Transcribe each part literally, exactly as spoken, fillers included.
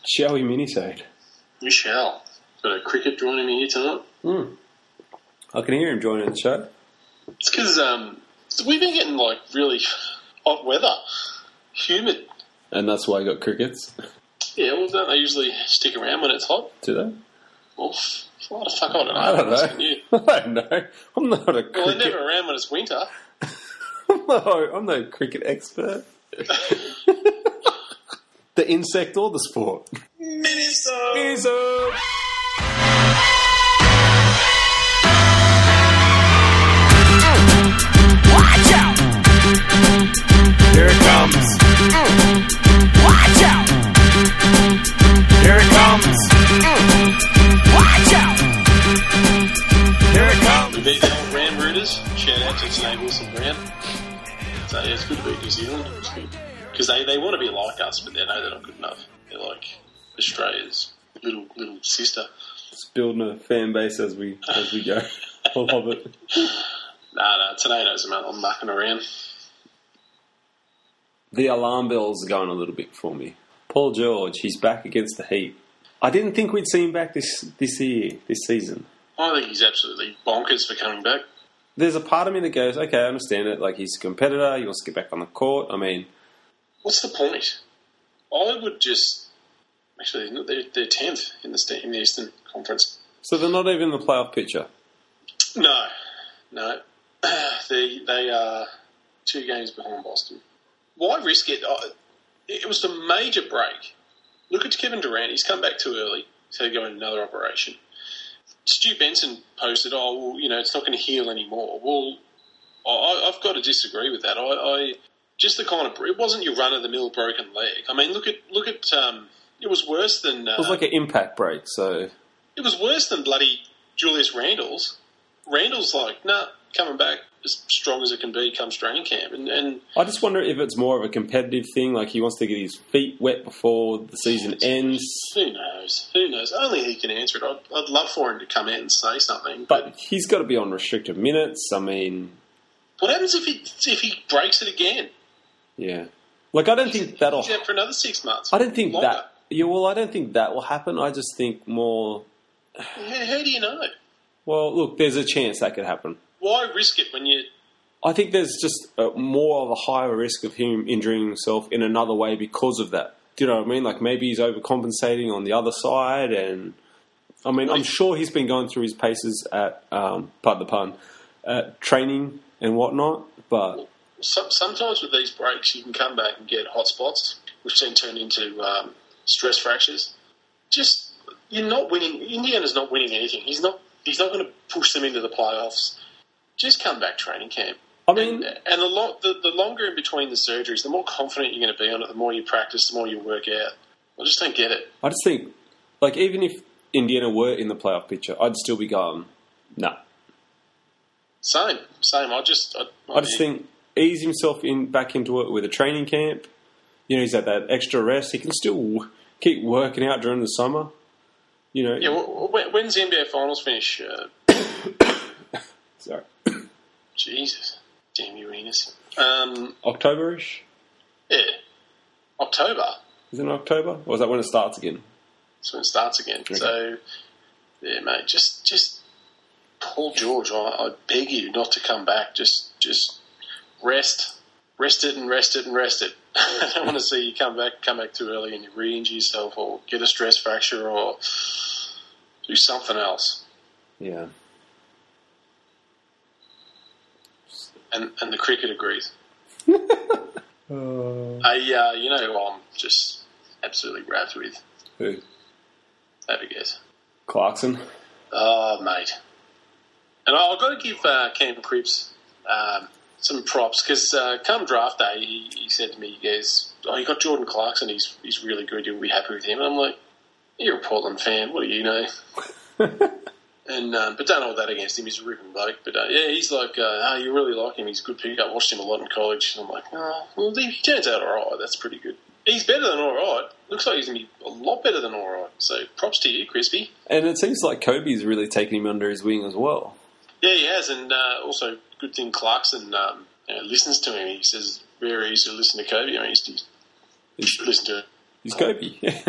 Shall we minisode? We shall. Got a cricket joining me here tonight. Mm. I can hear him joining the show. It's because um, we've been getting like really hot weather, humid. And that's why I got crickets. Yeah, well, don't they usually stick around when it's hot? Do they? Well, what the fuck, I don't know. I don't know. Asking you. I don't know. I'm not a cricket... Well, they're never around when it's winter. no, I'm no cricket expert. The insect or the sport? Minisode! Minisode! Watch out! Here it comes. Watch out! Here it comes. Watch out! Here it comes. We beat the old Ram Rooters. Shout out to Sinead Wilson-Brown. So yeah, it's good to beat New Zealand. It's good. Because they, they want to be like us, but they know they're not good enough. They're like Australia's little little sister. Just building a fan base as we as we go. I love it. Nah, nah, tornadoes, man. I'm mucking around. The alarm bells are going a little bit for me. Paul George, he's back against the Heat. I didn't think we'd see him back this this year, this season. I think he's absolutely bonkers for coming back. There's a part of me that goes, okay, I understand it. Like, he's a competitor. He wants to get back on the court. I mean... What's the point? I would just... Actually, they're, they're tenth in the, in the Eastern Conference. So they're not even in the playoff picture? No. No. they, they are two games behind Boston. Why risk it? It was a major break. Look at Kevin Durant. He's come back too early to go in another operation. Stu Benson posted, oh, well, you know, it's not going to heal anymore. Well, I, I've got to disagree with that. I, I just the kind of... It wasn't your run-of-the-mill broken leg. I mean, look at... look at. Um, it was worse than... Uh, it was like an impact break, so... It was worse than bloody Julius Randle's. Randle's like, nah, coming back as strong as it can be come training camp. And, and I just wonder if it's more of a competitive thing, like he wants to get his feet wet before the season ends. Who knows? Who knows? Only he can answer it. I'd, I'd love for him to come out and say something. But, but he's got to be on restricted minutes. I mean... What happens if he if he breaks it again? Yeah. Like, I don't he's, think that'll... He's out for another six months. I don't think longer. that... Yeah, well, I don't think that will happen. I just think more... How, how do you know? Well, look, there's a chance that could happen. Why risk it when you... I think there's just a, more of a higher risk of him injuring himself in another way because of that. Do you know what I mean? Like, maybe he's overcompensating on the other side, and... I mean, I'm sure he's been going through his paces at, um, pardon the pun, at training and whatnot, but... Some, sometimes with these breaks, you can come back and get hot spots, which then turn into um, stress fractures. Just, you're not winning... Indiana's not winning anything. He's not He's not going to push them into the playoffs. Just come back training camp. I mean... And, and the, lo- the, the longer in between the surgeries, the more confident you're going to be on it, the more you practice, the more you work out. I just don't get it. I just think, like, even if Indiana were in the playoff picture, I'd still be going, nah. Same. Same. I just... I, I, I just think, ease himself in back into it with a training camp. You know, he's had that extra rest. He can still w- keep working out during the summer. You know... Yeah, well, when's the N B A Finals finish? Uh, Sorry. Jesus. Damn you, Enos. Um, October-ish? Yeah. October. Is it in October? Or is that when it starts again? That's when it starts again. Okay. So, yeah, mate, just... just Paul George, I, I beg you not to come back. Just just rest. Rest it and rest it and rest it. I don't want to see you come back come back too early and you re-injure yourself or get a stress fracture or do something else. Yeah. And and the cricket agrees. uh, I, uh, you know who I'm just absolutely wrapped with? Who? Have a guess. Clarkson. Oh, mate. And I've got to give uh, Cam Cripps um, some props because uh, come draft day, he, he said to me, he goes, oh, you got Jordan Clarkson, he's he's really good, you'll be happy with him. And I'm like, you're a Portland fan, what do you know? and um, But don't hold that against him, he's a ripping bloke. But uh, yeah, he's like, uh, oh, you really like him, he's a good pick. I watched him a lot in college. And I'm like, oh, well, he turns out all right, that's pretty good. He's better than all right. Looks like he's going to be a lot better than all right. So props to you, Crispy. And it seems like Kobe's really taken him under his wing as well. Yeah, he has, and uh, also good thing Clarkson um, you know, listens to him. He says very easy to listen to Kobe. I mean, he's, he's listen to him. He's Kobe. no,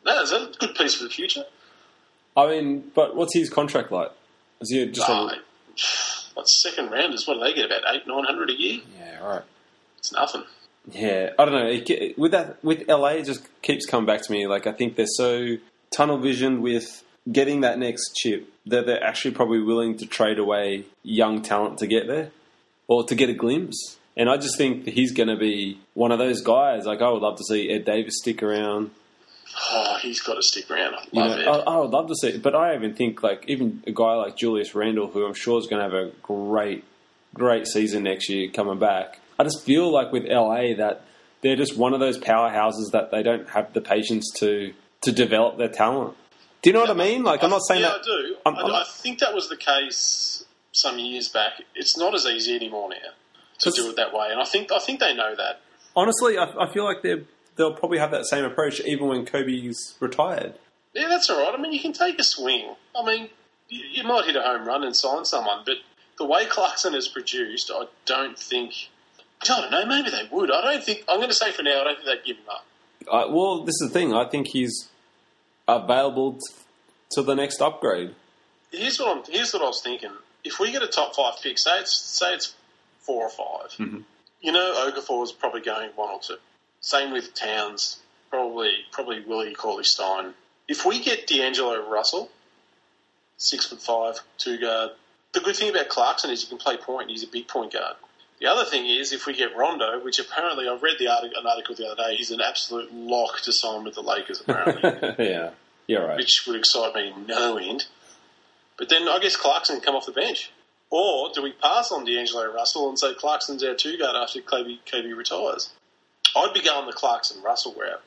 No, is that a good piece for the future? I mean, but what's his contract like? Is he just Oh, on? what, second rounders, what do they get, about eight, nine hundred a year? Yeah, right. It's nothing. Yeah, I don't know. It, ge- with that, with L A, it just keeps coming back to me. Like, I think they're so tunnel visioned with getting that next chip that they're actually probably willing to trade away young talent to get there or to get a glimpse. And I just think that he's going to be one of those guys. Like, I would love to see Ed Davis stick around. Oh, he's got to stick around. I You love know, it. I, I would love to see it. But I even think, like, even a guy like Julius Randle, who I'm sure is going to have a great, great season next year coming back. I just feel like with L A that they're just one of those powerhouses that they don't have the patience to to develop their talent. Do you know Yeah, what I mean? Like, I'm not saying yeah, that... I do. I'm- I, I'm- I think that was the case some years back. It's not as easy anymore now to do it that way. And I think I think they know that. Honestly, I, I feel like they're, they'll probably have that same approach even when Kobe's retired. Yeah, that's all right. I mean, you can take a swing. I mean, you, you might hit a home run and sign someone, but the way Clarkson is produced, I don't think... I don't know, maybe they would. I don't think... I'm going to say for now, I don't think they'd give him up. I, well, this is the thing. I think he's available t- to the next upgrade. Here's what, I'm, here's what I was thinking. If we get a top five pick, say it's, say it's four or five, Mm-hmm. you know Okafor is probably going one or two. Same with Towns, probably probably Willie Cauley-Stein. If we get D'Angelo Russell, six foot five, two guard, the good thing about Clarkson is he can play point. He's a big point guard. The other thing is, if we get Rondo, which apparently I read the article, an article the other day, he's an absolute lock to sign with the Lakers, apparently, yeah, you're right. which would excite me no end. But then I guess Clarkson can come off the bench. Or do we pass on D'Angelo Russell and say Clarkson's our two guard after Kobe, Kobe retires? I'd be going the Clarkson-Russell route.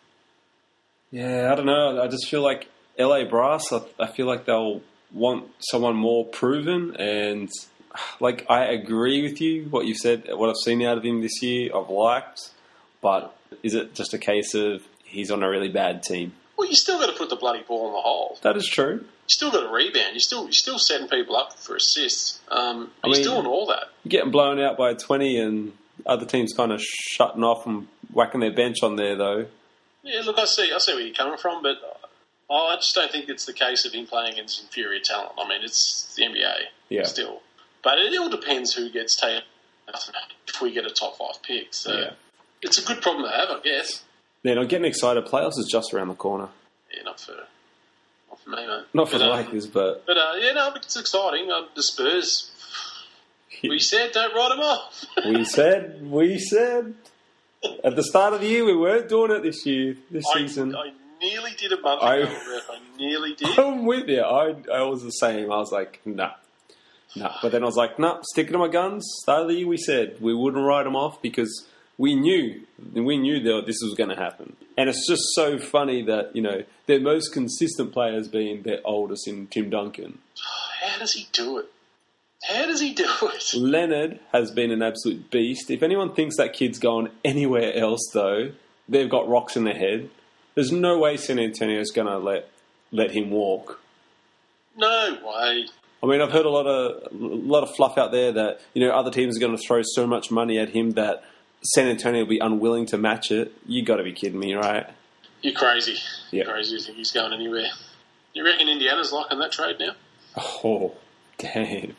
Yeah, I don't know. I just feel like L A Brass, I, I feel like they'll want someone more proven. And, like, I agree with you, what you said, what I've seen out of him this year, I've liked. But is it just a case of he's on a really bad team? Well, you still got to put the bloody ball in the hole. That is true. You still got to rebound. You still you're still setting people up for assists. Um, I he's mean- doing all that. You're getting blown out by twenty and other teams kind of shutting off and whacking their bench on there, though. Yeah, look, I see, I see where you're coming from, but I just don't think it's the case of him playing against inferior talent. I mean, it's the N B A Yeah. still, but it all depends who gets taken. If we get a top five pick, so Yeah. it's a good problem to have, I guess. Then I'm getting excited. Playoffs is just around the corner. Yeah, not for not for me, mate. Not for but, the uh, Lakers, but But uh, yeah, no, but it's exciting. Uh, the Spurs. We said don't write them off. we said, we said, at the start of the year, we weren't doing it this year, this I, season. I nearly did a month I- ago. Ref. I nearly did. I'm with you. I, I was the same. I was like, nah. Nah. But then I was like, nah, sticking to my guns. Start of the year, we said we wouldn't write them off because we knew, we knew that this was going to happen. And it's just so funny that, you know, their most consistent players being their oldest in Tim Duncan. How does he do it? How does he do it? Leonard has been an absolute beast. If anyone thinks that kid's going anywhere else, though, they've got rocks in their head. There's no way San Antonio's going to let let him walk. No way. I mean, I've heard a lot of a lot of fluff out there that, you know, other teams are going to throw so much money at him that San Antonio will be unwilling to match it. You got to be kidding me, right? You're crazy. Yeah. You're crazy. You think he's going anywhere? You reckon Indiana's liking that trade now? Oh, damn.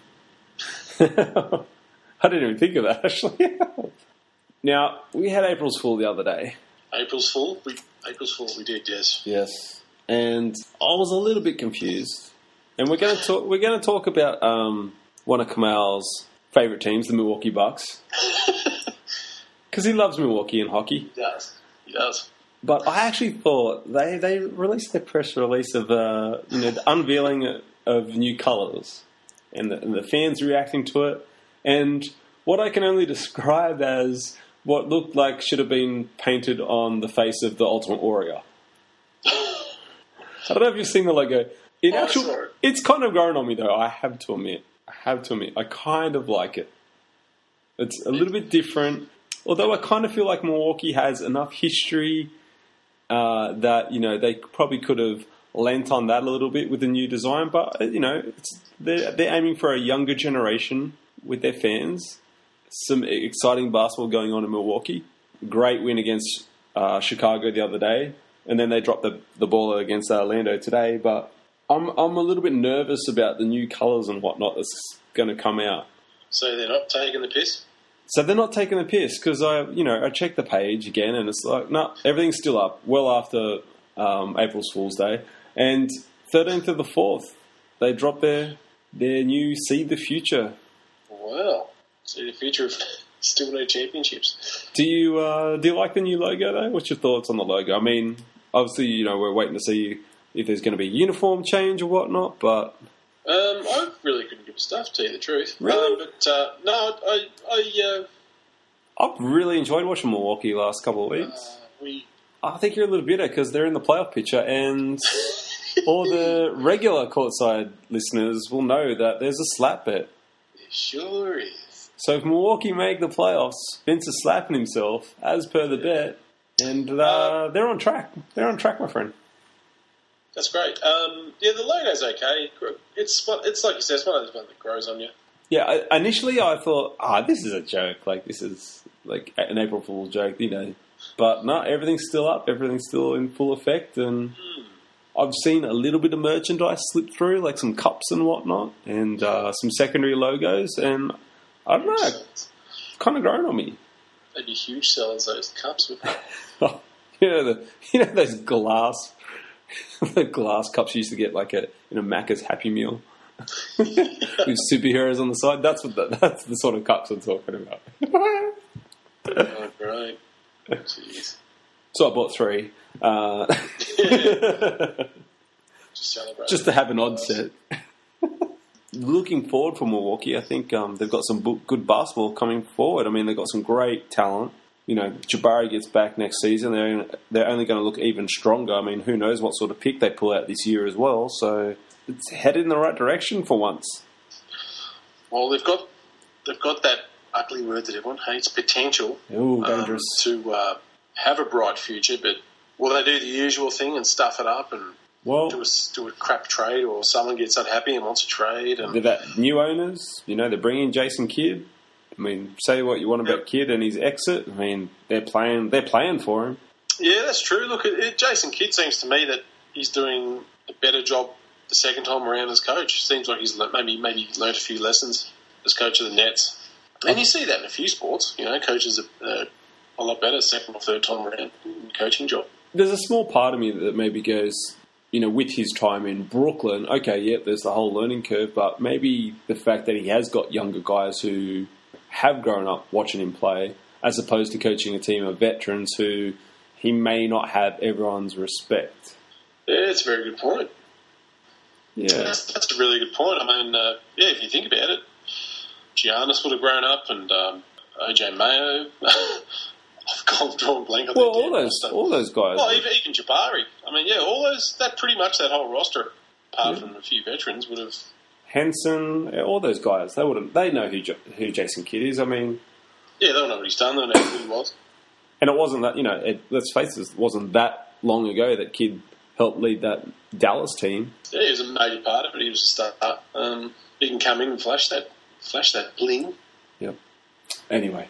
I didn't even think of that, actually. Now, we had April's Fool the other day. April's Fool? We, April's Fool, we did, yes. Yes. And I was a little bit confused. And we're going to talk. We're going to talk about um, one of Kamal's favourite teams, the Milwaukee Bucks, because he loves Milwaukee and hockey. He does. He does. But I actually thought they, they released their press release of uh, you know the unveiling of new colours and the, and the fans reacting to it, and what I can only describe as what looked like should have been painted on the face of the Ultimate Warrior. I don't know if you've seen the logo. In Oh, I actual, saw it. it's kind of grown on me though. I have to admit, I have to admit, I kind of like it. It's a little bit different, although I kind of feel like Milwaukee has enough history uh, that you know they probably could have lent on that a little bit with the new design. But you know, it's, they're they're aiming for a younger generation with their fans. Some exciting basketball going on in Milwaukee. Great win against uh, Chicago the other day. and then they dropped the the ball against Orlando today. But I'm I'm a little bit nervous about the new colours and whatnot that's going to come out. So they're not taking the piss? So they're not taking the piss because I, you know, I checked the page again and it's like, no, everything's still up. Well after um, April's Fool's Day, and thirteenth of the fourth, they dropped their their new Seed the Future. Wow, see the future of still no championships. Do you uh, do you like the new logo though? What's your thoughts on the logo? I mean, obviously, you know, we're waiting to see if there's going to be a uniform change or whatnot, but. Um, I really couldn't give a stuff, to tell you the truth. Really? Um, but, uh, no, I... I uh, I've really enjoyed watching Milwaukee the last couple of weeks. Uh, we... I think you're a little bitter because they're in the playoff picture, and all the regular courtside listeners will know that there's a slap bet. It sure is. So if Milwaukee make the playoffs, Vince is slapping himself, as per the bet, and uh, they're on track. They're on track, my friend. That's great. Um, yeah, the logo's okay. It's it's like you said, it's one of those ones that grows on you. Yeah, I, initially I thought, ah, this is a joke. Like, this is like an April Fool's joke, you know. But no, everything's still up. Everything's still in full effect. And mm. I've seen a little bit of merchandise slip through, like some cups and whatnot, and uh, some secondary logos. And I don't know, it's kind of grown on me. They'd be huge sellers, those cups. With you know, the, you know those glass... the glass cups you used to get like a in a Macca's Happy Meal with superheroes on the side. That's what the, that's the sort of cups I'm talking about. Oh, great! Jeez. So I bought three, uh, just, celebrate just to have an odd set. Looking forward for Milwaukee, I think um, they've got some good basketball coming forward. I mean, they've got some great talent. You know, Jabari gets back next season. They're they're only going to look even stronger. I mean, who knows what sort of pick they pull out this year as well. So it's headed in the right direction for once. Well, they've got they've got that ugly word that everyone hates, potential. Ooh, dangerous. Um, to uh, have a bright future, but will they do the usual thing and stuff it up and well, do a, do a crap trade, or someone gets unhappy and wants a trade? And they've got new owners. You know, they're bringing Jason Kidd. I mean, say what you want about yep. Kidd and his exit. I mean, they're playing. They're playing for him. Yeah, that's true. Look, it, it, Jason Kidd seems to me that he's doing a better job the second time around as coach. Seems like he's le- maybe maybe learnt a few lessons as coach of the Nets. And you see that in a few sports. You know, coaches are uh, a lot better second or third time around in coaching job. There's a small part of me that maybe goes, you know, with his time in Brooklyn. Okay, yeah, there's the whole learning curve, but maybe the fact that he has got younger guys who have grown up watching him play, as opposed to coaching a team of veterans who he may not have everyone's respect. Yeah, it's a very good point. Yeah, that's, that's a really good point. I mean, uh, yeah, if you think about it, Giannis would have grown up, and um, O J Mayo. I've gone drawn blank. Well, all those, all those guys. Well, even, even Jabari. I mean, yeah, all those. That pretty much that whole roster, apart yeah. from a few veterans, would have. Henson, all those guys, they wouldn't. They know who who Jason Kidd is. I mean, yeah, they don't know what he's done. They don't know who he was. And it wasn't that, you know. It, let's face it, it wasn't that long ago that Kidd helped lead that Dallas team. Yeah, he was a major part of it. He was a star. Um, he can come in and flash that, flash that bling. Yep. Anyway,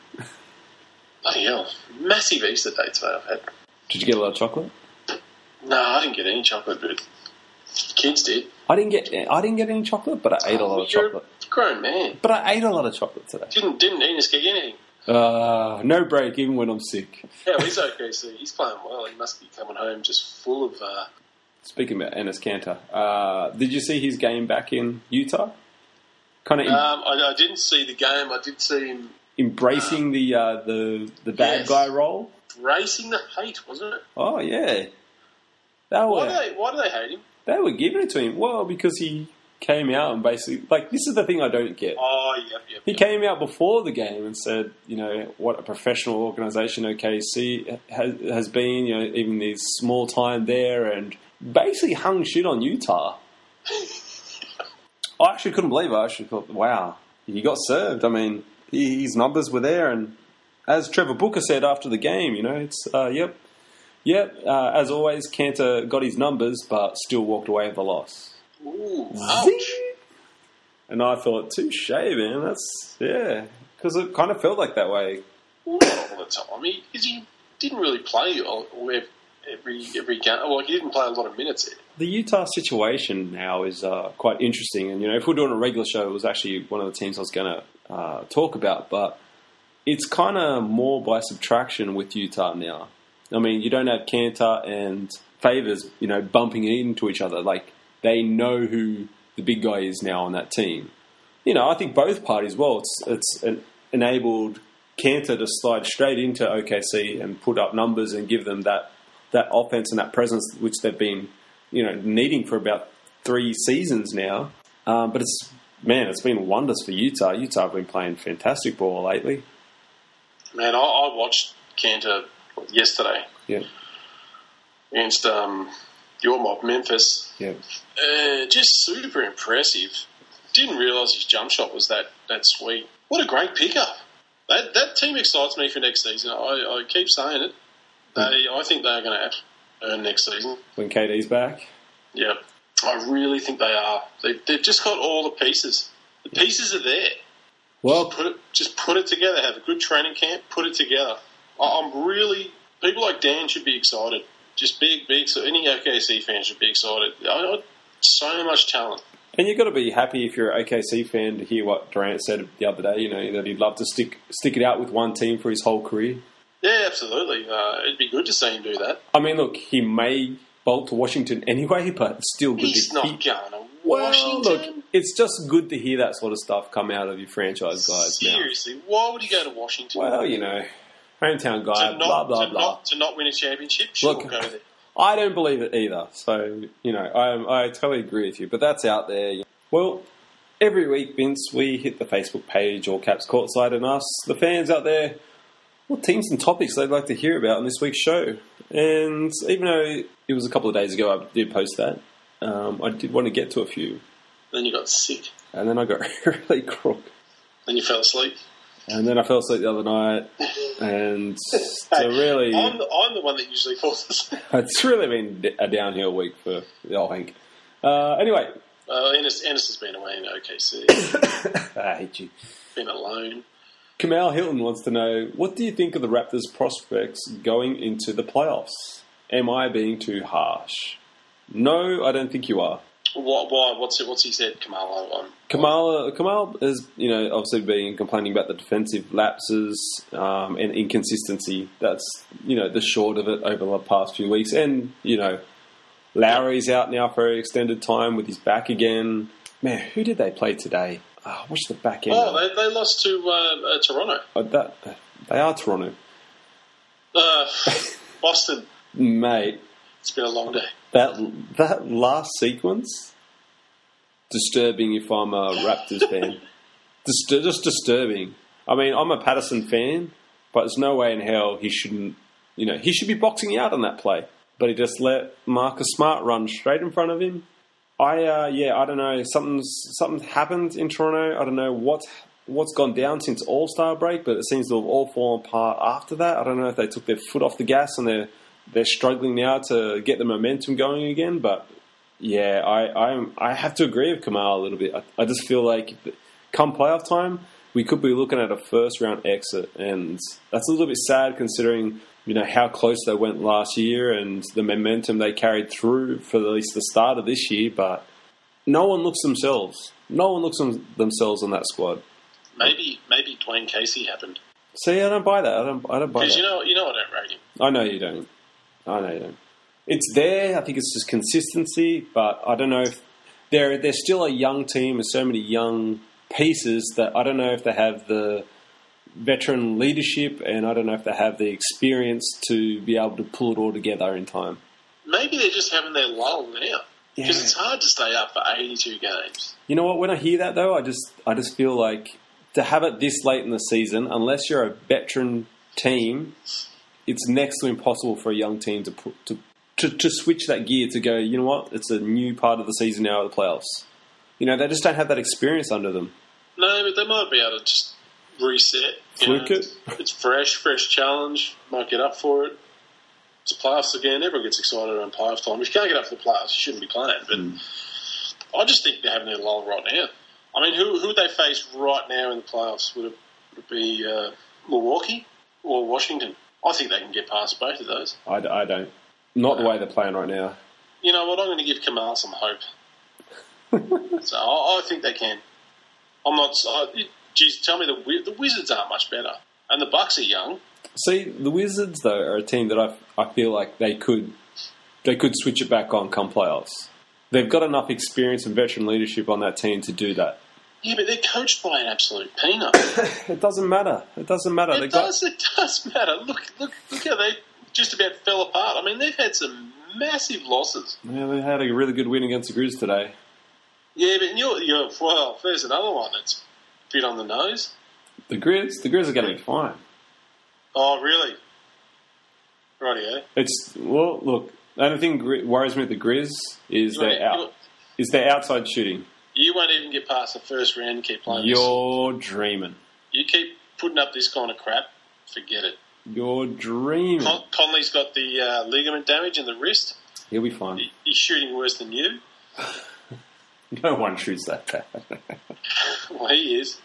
bloody hell, massive Easter dates I've had. Did you get a lot of chocolate? No, I didn't get any chocolate, but kids did. I didn't get I didn't get any chocolate, but I ate oh, a lot of you're chocolate. A grown man. But I ate a lot of chocolate today. Didn't didn't Enos get anything? Uh, no break, even when I'm sick. Yeah, well, he's okay. So he's playing well. He must be coming home just full of. Uh... Speaking about Enes Kanter, uh, did you see his game back in Utah? Kind of. Em- um, I, I didn't see the game. I did see him embracing uh, the uh, the the bad yes. guy role. Embracing the hate, wasn't it? Oh yeah. They were, why do they Why do they hate him? They were giving it to him. Well, because he came out and basically, like, this is the thing I don't get. Oh, yep, yep. He yep. came out before the game and said, you know, what a professional organisation O K C has, has been, you know, even his small time there, and basically hung shit on Utah. I actually couldn't believe it. I actually thought, wow, he got served. I mean, he, his numbers were there, and as Trevor Booker said after the game, you know, it's, uh, yep, yep, uh, as always, Kanter got his numbers, but still walked away with a loss. Ooh, ouch. And I thought, touche, man, that's, yeah, because it kind of felt like that way. Well, not all the time. He, he didn't really play all, all, every every game. Well, he didn't play a lot of minutes. The Utah situation now is uh, quite interesting. And, you know, if we're doing a regular show, it was actually one of the teams I was going to uh, talk about. But it's kind of more by subtraction with Utah now. I mean, you don't have Kanter and Favors, you know, bumping into each other. Like, they know who the big guy is now on that team. You know, I think both parties, well, it's, it's an, enabled Kanter to slide straight into O K C and put up numbers and give them that, that offense and that presence which they've been, you know, needing for about three seasons now. Um, but it's, man, it's been wonders for Utah. Utah have been playing fantastic ball lately. Man, I, I watched Kanter yesterday. Yeah. Against um, your mob, Memphis. Yeah. Uh, just super impressive. Didn't realise his jump shot was that, that sweet. What a great pickup. That that team excites me for next season. I, I keep saying it. They, I think they are going to earn next season. When K D's back? Yeah. I really think they are. They, they've just got all the pieces. The pieces are there. Well, just put it, just put it together. Have a good training camp. Put it together. I, I'm really... People like Dan should be excited. Just big, big... So any O K C fan should be excited. I, I, so much talent. And you've got to be happy if you're an O K C fan to hear what Durant said the other day, you know, that he'd love to stick stick it out with one team for his whole career. Yeah, absolutely. Uh, it'd be good to see him do that. I mean, look, he may bolt to Washington anyway, but it's still good He's to not he, going to well, Washington. Look, it's just good to hear that sort of stuff come out of your franchise guys. Seriously, why would he go to Washington? Well, you know, hometown guy, to not, blah, blah, to blah. Not, to not win a championship? Sure, Look, go there. I don't believe it either. So, you know, I, I totally agree with you. But that's out there. Well, every week, Vince, we hit the Facebook page, All Caps Courtside, and ask the fans out there what teams and topics they'd like to hear about on this week's show. And even though it was a couple of days ago I did post that, um, I did want to get to a few. Then you got sick. And then I got really crook. Then you fell asleep. And then I fell asleep the other night. And Hey, so really... I'm the, I'm the one that usually falls asleep. It's really been a downhill week for the old Hank. Uh, anyway... Uh, Ennis, Ennis has been away in O K C. I hate you. Been alone. Kamal Hilton wants to know, what do you think of the Raptors' prospects going into the playoffs? Am I being too harsh? No, I don't think you are. What? Why? What's it? What's he said, Kamal? On Kamal, Kamal has, you know, obviously been complaining about the defensive lapses um, and inconsistency. That's, you know, the short of it over the past few weeks. And, you know, Lowry's out now for an extended time with his back again. Man, who did they play today? Oh, what's the back end? Oh, they, they lost to uh, uh, Toronto. Oh, that, they are Toronto. Uh, Boston. Mate. It's been a long day. That that last sequence, disturbing if I'm a Raptors fan. Distur- just disturbing. I mean, I'm a Patterson fan, but there's no way in hell he shouldn't, you know, he should be boxing out on that play. But he just let Marcus Smart run straight in front of him. I, uh, yeah, I don't know. Something's something happened in Toronto. I don't know what what's gone down since All-Star break, but it seems to have all fallen apart after that. I don't know if they took their foot off the gas and they're they're struggling now to get the momentum going again. But yeah, I I'm, I have to agree with Kamal a little bit. I, I just feel like come playoff time, we could be looking at a first round exit, and that's a little bit sad considering, you know, how close they went last year and the momentum they carried through for at least the start of this year. But no one looks themselves. No one looks them, themselves on that squad. Maybe maybe Dwayne Casey happened. See, I don't buy that. I don't. I don't buy that. Because you know, you know, I don't rate him. I know you don't. I know you don't. It's there. I think it's just consistency. But I don't know if they're they're still a young team with so many young pieces that I don't know if they have the veteran leadership, and I don't know if they have the experience to be able to pull it all together in time. Maybe they're just having their lull now. Because Yeah. it's hard to stay up for eighty-two games. You know what? When I hear that, though, I just I just feel like to have it this late in the season, unless you're a veteran team, it's next to impossible for a young team to put, to, to to switch that gear to go, you know what? It's a new part of the season now of the playoffs. You know, they just don't have that experience under them. No, but they might be able to just reset. you Fluke know. it. It's fresh, fresh challenge. Might get up for it. It's playoffs again. Everyone gets excited around playoff time. If you can't get up for the playoffs, you shouldn't be playing. But Mm. I just think they're having their lull right now. I mean, who who would they face right now in the playoffs? Would it, would it be uh, Milwaukee or Washington? I think they can get past both of those. I, I don't. Not the way they're playing right now. You know what? I'm going to give Kamal some hope. so I, I think they can. I'm not. I, geez, tell me the the Wizards aren't much better, and the Bucks are young. See, the Wizards though are a team that I I feel like they could they could switch it back on come playoffs. They've got enough experience and veteran leadership on that team to do that. Yeah, but they're coached by an absolute peanut. It doesn't matter. It doesn't matter. It They does. got, It does matter. Look, look, look how they just about fell apart. I mean, they've had some massive losses. yeah, they had a really good win against the Grizz today. Yeah, but you're, you're well. There's another one that's a bit on the nose. The Grizz, the Grizz are going to be fine. Oh, really? Rightio. It's well, look. The only thing gri- worries me with the Grizz is You their won't- out, you- is their outside shooting. You won't even get past the first round and keep playing You're dreaming. this. You keep putting up this kind of crap, forget it. You're dreaming. Con- Conley's got the uh, ligament damage in the wrist. He'll be fine. He- He's shooting worse than you. No one shoots that bad. Well, he is.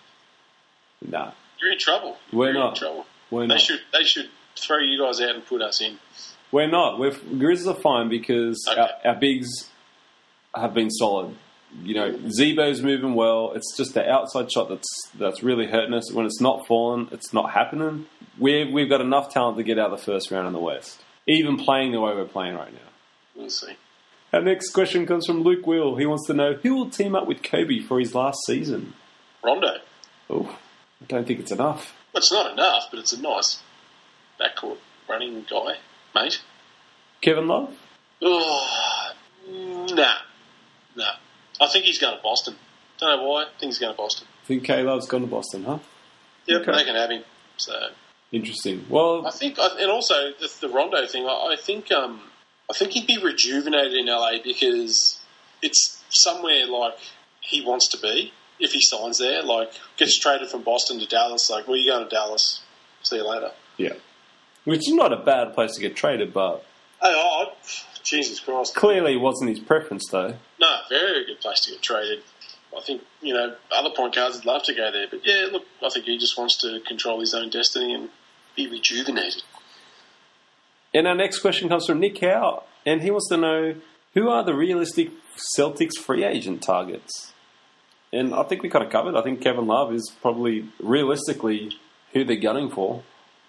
Nah, You're in trouble. We're You're not. in trouble. we're They not. should. They should throw you guys out and put us in. We're not. We're Grizz are fine because Okay. our, our bigs have been solid. You know, Zebo's moving well. It's just the outside shot that's that's really hurting us. When it's not falling, it's not happening. We've we've got enough talent to get out of the first round in the West, even playing the way we're playing right now. We'll see. Our next question comes from Luke Will. He wants to know who will team up with Kobe for his last season. Rondo. Oh, I don't think it's enough. Well, it's not enough, but it's a nice backcourt running guy, mate. Kevin Love? Oh, nah, nah. I think he's going to Boston. Don't know why. I think he's going to Boston. I think K Love's gone to Boston, huh? Yep, Okay. they can have him. So Interesting. Well, I think, and also the, the Rondo thing. I, I think, um, I think he'd be rejuvenated in L A because it's somewhere like he wants to be if he signs there. Like gets traded from Boston to Dallas. Like, well, you going to Dallas? See you later. yeah. Which is not a bad place to get traded, but Hey, oh, I- Jesus Christ! clearly wasn't his preference, though. No, very good place to get traded. I think, you know, other point guards would love to go there. But, yeah, look, I think he just wants to control his own destiny and be rejuvenated. And our next question comes from Nick Howe, and he wants to know who are the realistic Celtics free agent targets? And I think we kind of covered. I think Kevin Love is probably realistically who they're gunning for.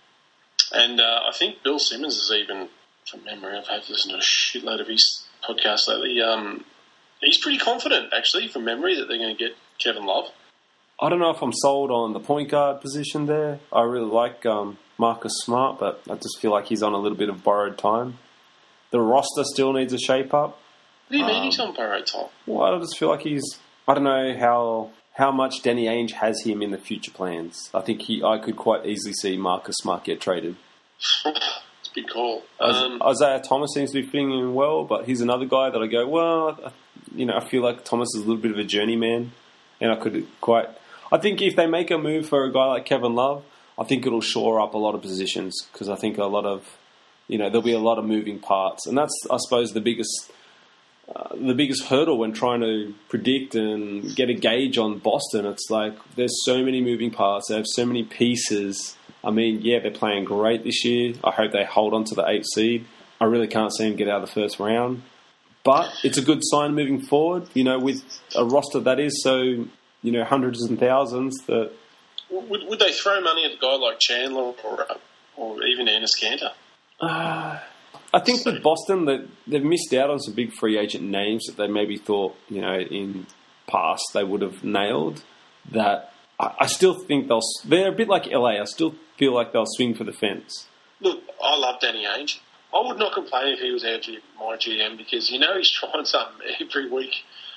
And uh, I think Bill Simmons is even, from memory, I've had to listen to a shitload of his podcasts lately. Um, he's pretty confident, actually, from memory, that they're going to get Kevin Love. I don't know if I'm sold on the point guard position there. I really like um, Marcus Smart, but I just feel like he's on a little bit of borrowed time. The roster still needs a shape up. What do you mean Um, he's on borrowed time? Well, I just feel like he's. I don't know how how much Danny Ainge has him in the future plans. I think he. I could quite easily see Marcus Smart get traded. It's a big call. Is- Um, Isaiah Thomas seems to be fitting in well, but he's another guy that I go, well, you know, I feel like Thomas is a little bit of a journeyman, and I could quite. I think if they make a move for a guy like Kevin Love, I think it'll shore up a lot of positions because I think a lot of, you know, there'll be a lot of moving parts, and that's, I suppose, the biggest. Uh, the biggest hurdle when trying to predict and get a gauge on Boston. It's like there's so many moving parts. They have so many pieces. I mean, yeah, they're playing great this year. I hope they hold on to the eighth seed. I really can't see them get out of the first round. But it's a good sign moving forward, you know, with a roster that is so, you know, hundreds and thousands that... would, would they throw money at a guy like Chandler or uh, or even Enes Kanter? Uh, I think with Boston, that they've missed out on some big free agent names that they maybe thought, you know, in past they would have nailed. That I, I still think they'll... They're a bit like L A. I still feel like they'll swing for the fence. Look, I love Danny Ainge. I would not complain if he was our G, my G M because, you know, he's trying something every week.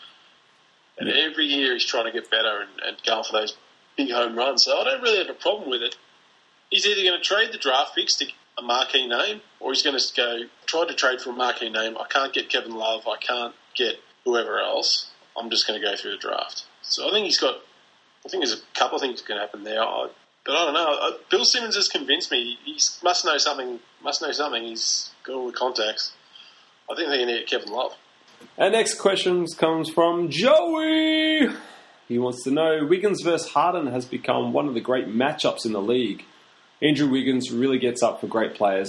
And Yeah. every year he's trying to get better and, and going for those big home runs. So I don't really have a problem with it. He's either going to trade the draft picks to a marquee name or he's going to go try to trade for a marquee name. I can't get Kevin Love. I can't get whoever else. I'm just going to go through the draft. So I think he's got... I think there's a couple of things that can happen there. I, but I don't know. Uh, Bill Simmons has convinced me. He must know something. Must know something. He's got all the contacts. I think they're going to get Kevin Love. Our next question comes from Joey. He wants to know, Wiggins versus Harden has become one of the great matchups in the league. Andrew Wiggins really gets up for great players,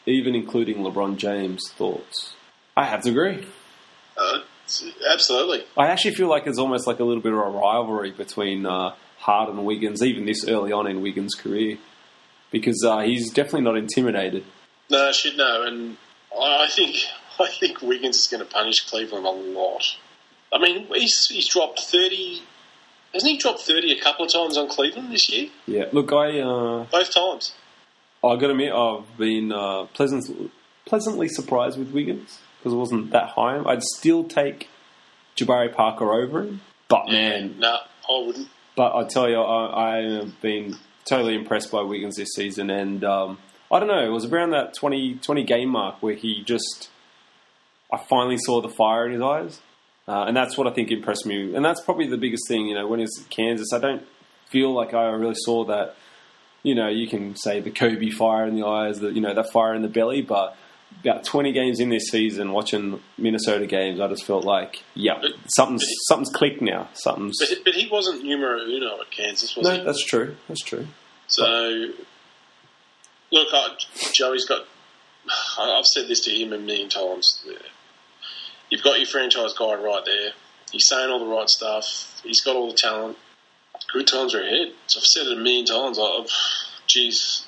even including LeBron James' thoughts. I have to agree. Uh, absolutely. I actually feel like it's almost like a little bit of a rivalry between uh, Harden and Wiggins, even this early on in Wiggins' career, because uh, he's definitely not intimidated. No, I should know, and I think I think Wiggins is going to punish Cleveland a lot. I mean, he's he's dropped thirty. Hasn't he dropped thirty a couple of times on Cleveland this year? Yeah, look, I uh, both times. I got to admit, I've been uh, pleasant, pleasantly surprised with Wiggins because it wasn't that high. I'd still take Jabari Parker over him, but man, no, I wouldn't. But I tell you, I, I have been totally impressed by Wiggins this season, and um, I don't know, it was around that twenty, twenty game mark where he just, I finally saw the fire in his eyes. Uh, and that's what I think impressed me. And that's probably the biggest thing, you know, when it's Kansas, I don't feel like I really saw that, you know, you can say the Kobe fire in the eyes, the, you know, that fire in the belly, but about twenty games in this season, watching Minnesota games, I just felt like, yeah, but, something's but he, something's clicked now. Something's. But, but he wasn't numero uno at Kansas, was no, he? No, that's true. That's true. So, but, look, I, Joey's got, I've said this to him a million times. You've got your franchise guy right there. He's saying all the right stuff. He's got all the talent. Good times are ahead. So I've said it a million times. I've, geez.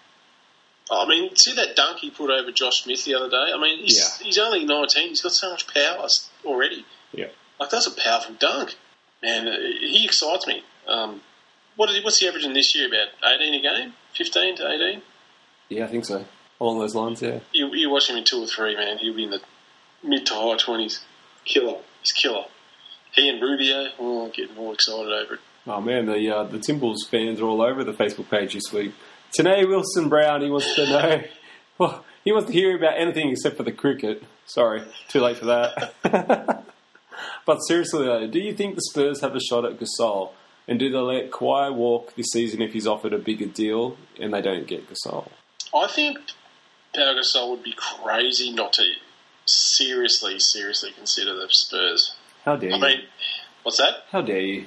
I mean, see that dunk he put over Josh Smith the other day? I mean, he's, yeah. he's only nineteen. He's got so much power already. Yeah. Like, that's a powerful dunk. Man, he excites me. Um, what is, what's he averaging this year? About eighteen a game? fifteen to eighteen? Yeah, I think so. Along those lines, yeah. You, you watch him in two or three, man. He'll be in the mid to high twenties. Killer. He's killer. He and Rubio, oh, I'm getting all excited over it. Oh, man, the uh, the Timberwolves fans are all over the Facebook page this week. Tanae Wilson-Brown, he wants to know... Well, he wants to hear about anything except for the cricket. Sorry, too late for that. But seriously, though, do you think the Spurs have a shot at Gasol? And do they let Kawhi walk this season if he's offered a bigger deal and they don't get Gasol? I think Pau Gasol would be crazy not to seriously, seriously consider the Spurs. How dare you? I mean, what's that? How dare you?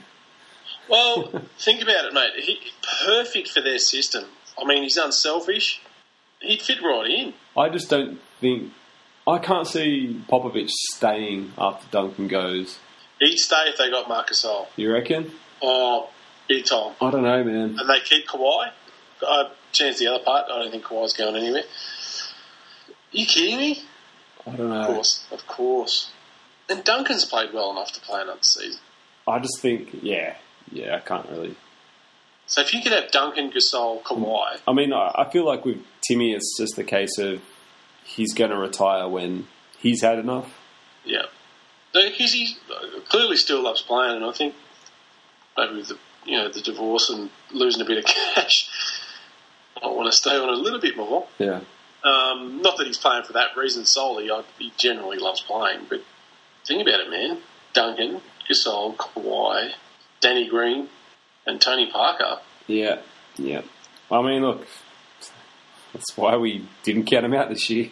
Well, think about it, mate. He, perfect for their system. I mean, he's unselfish. He'd fit right in. I just don't think... I can't see Popovich staying after Duncan goes. He'd stay if they got Marc Gasol. You reckon? Oh, big time. I don't know, man. And they keep Kawhi. I chance the other part. I don't think Kawhi's going anywhere. Are you kidding me? I don't know. Of course, of course. And Duncan's played well enough to play another season. I just think, yeah, yeah, I can't really... So if you could have Duncan, Gasol, Kawhi... I mean, I feel like with Timmy, it's just a case of he's going to retire when he's had enough. Yeah. Because he clearly still loves playing, and I think maybe with the, you know, the divorce and losing a bit of cash, I want to stay on a little bit more. Yeah. Um, not that he's playing for that reason solely. I, he generally loves playing, but think about it, man. Duncan, Gasol, Kawhi, Danny Green, and Tony Parker. Yeah, yeah. I mean, look, that's why we didn't count him out this year.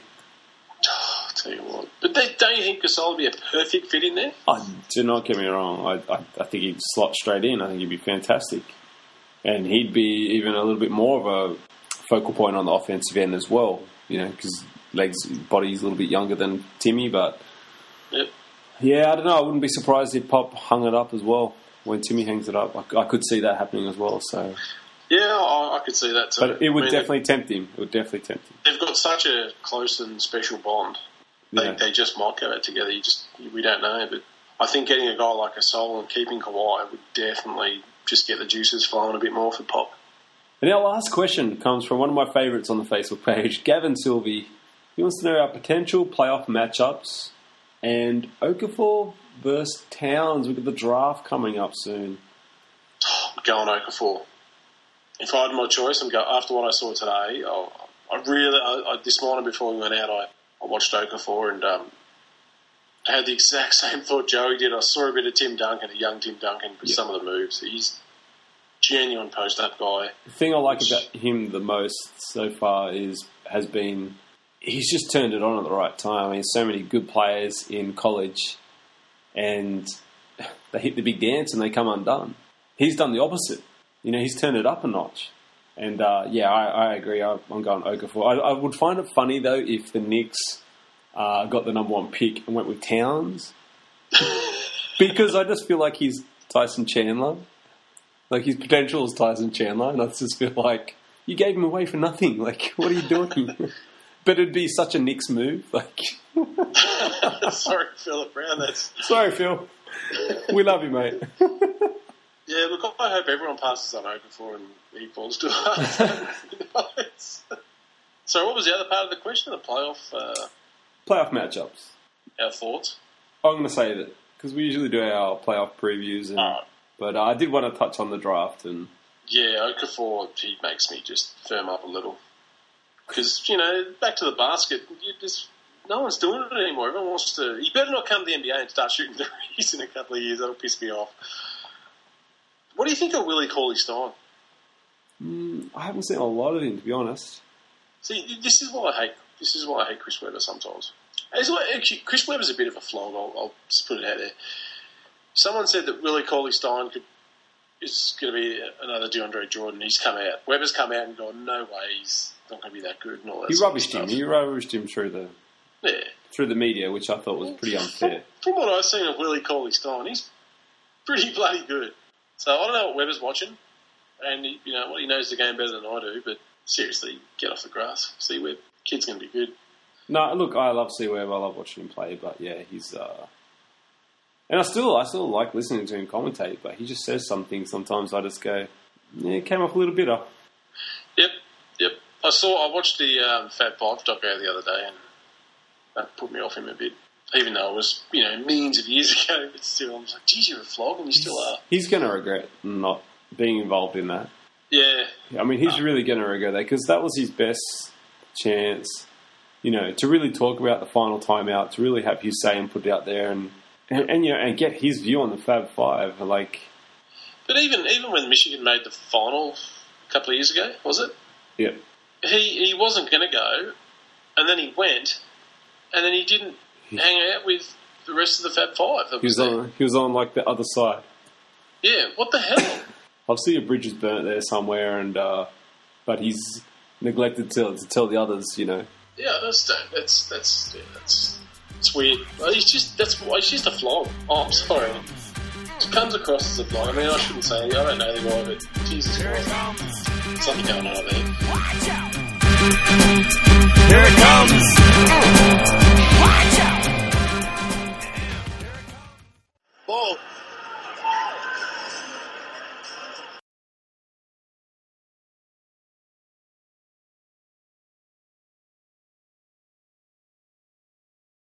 Oh, I'll tell you what. But they, don't you think Gasol would be a perfect fit in there? I, do not get me wrong. I, I, I think he'd slot straight in. I think he'd be fantastic. And he'd be even a little bit more of a focal point on the offensive end as well. You know, because legs, body's a little bit younger than Timmy, but yep. Yeah, I don't know. I wouldn't be surprised if Pop hung it up as well. When Timmy hangs it up, I, I could see that happening as well. So yeah, I, I could see that too. But it would I mean, definitely tempt him. It would definitely tempt him. They've got such a close and special bond. They, Yeah. they just might go out together. You just we don't know, but I think getting a guy like Gasol and keeping Kawhi would definitely just get the juices flowing a bit more for Pop. And our last question comes from one of my favourites on the Facebook page, Gavin Sylvie. He wants to know our potential playoff matchups and Okafor versus Towns. We've got the draft coming up soon. I'm going Okafor. If I had my choice, I'm go after what I saw today. I, I really I, I, this morning before we went out, I, I watched Okafor and um, I had the exact same thought Joey did. I saw a bit of Tim Duncan, a young Tim Duncan, with Yep. some of the moves. He's genuine post-up guy. The thing I like about him the most so far is has been he's just turned it on at the right time. I mean, so many good players in college, and they hit the big dance and they come undone. He's done the opposite. You know, he's turned it up a notch, And uh, yeah, I, I agree. I, I'm going Okafor. I, I would find it funny though if the Knicks uh, got the number one pick and went with Towns, because I just feel like he's Tyson Chandler. Like his potential is Tyson Chandler, and I just feel like you gave him away for nothing. Like, what are you doing? But it'd be such a Knicks move. Like, sorry, Philip Brown. That's sorry, Phil. We love you, mate. Yeah, look, I hope everyone passes on Okafor and he falls to us. So, what was the other part of the question? The playoff, uh, playoff matchups. Our thoughts. I'm going to say that because we usually do our playoff previews, and, uh, but uh, I did want to touch on the draft and. Yeah, Okafor, he makes me just firm up a little. Because, you know, back to the basket, you just no one's doing it anymore. Everyone wants to... You better not come to the N B A and start shooting threes in a couple of years. That'll piss me off. What do you think of Willie Cauley-Stein? Mm, I haven't seen a lot of him, to be honest. See, this is why I hate This is why I hate Chris Webber sometimes. Actually, Chris Webber's a bit of a flog. I'll, I'll just put it out there. Someone said that Willie Cauley-Stein could... is going to be another DeAndre Jordan. He's come out. Webber's come out and gone, no way, he's not going to be that good and all that You sort of rubbished stuff. him. You rubbished him through the Yeah. through the media, which I thought was pretty unfair. From, from what I've seen of Willie Cauley-Stein, he's pretty bloody good. So I don't know what Webber's watching, and he, you know what, he knows the game better than I do. But seriously, get off the grass. See Webb, kid's going to be good. No, look, I love C Webb. I love watching him play, but yeah, he's. Uh... And I still, I still like listening to him commentate, but he just says some things. Sometimes I just go, yeah, it came off a little bitter. Yep, yep. I saw, I watched the um, Fab Five doco the other day, and that put me off him a bit. Even though it was, you know, millions of years ago, but still, I was like, geez, you're a flog, and you still are. He's going to regret not being involved in that. Yeah. I mean, he's really going to regret that, because that was his best chance, you know, to really talk about the final timeout, to really have his say and put it out there, and, and, and you know, and get his view on the Fab Five. Like, but even even when Michigan made the final a couple of years ago, was it? Yeah. He he wasn't going to go, and then he went, and then he didn't hang out with the rest of the Fab Five. That He was was on. He was on like the other side. Yeah. What the hell? Obviously, a bridge is burnt there somewhere, and uh, but he's neglected to, to tell the others. You know. Yeah, that's that's that's yeah, that's it's weird. He's just that's he's just a flog. Oh, I'm sorry. It comes across as a flog. I mean, I shouldn't say. I don't know the guy, but Jesus Christ, something going on there. Here it comes.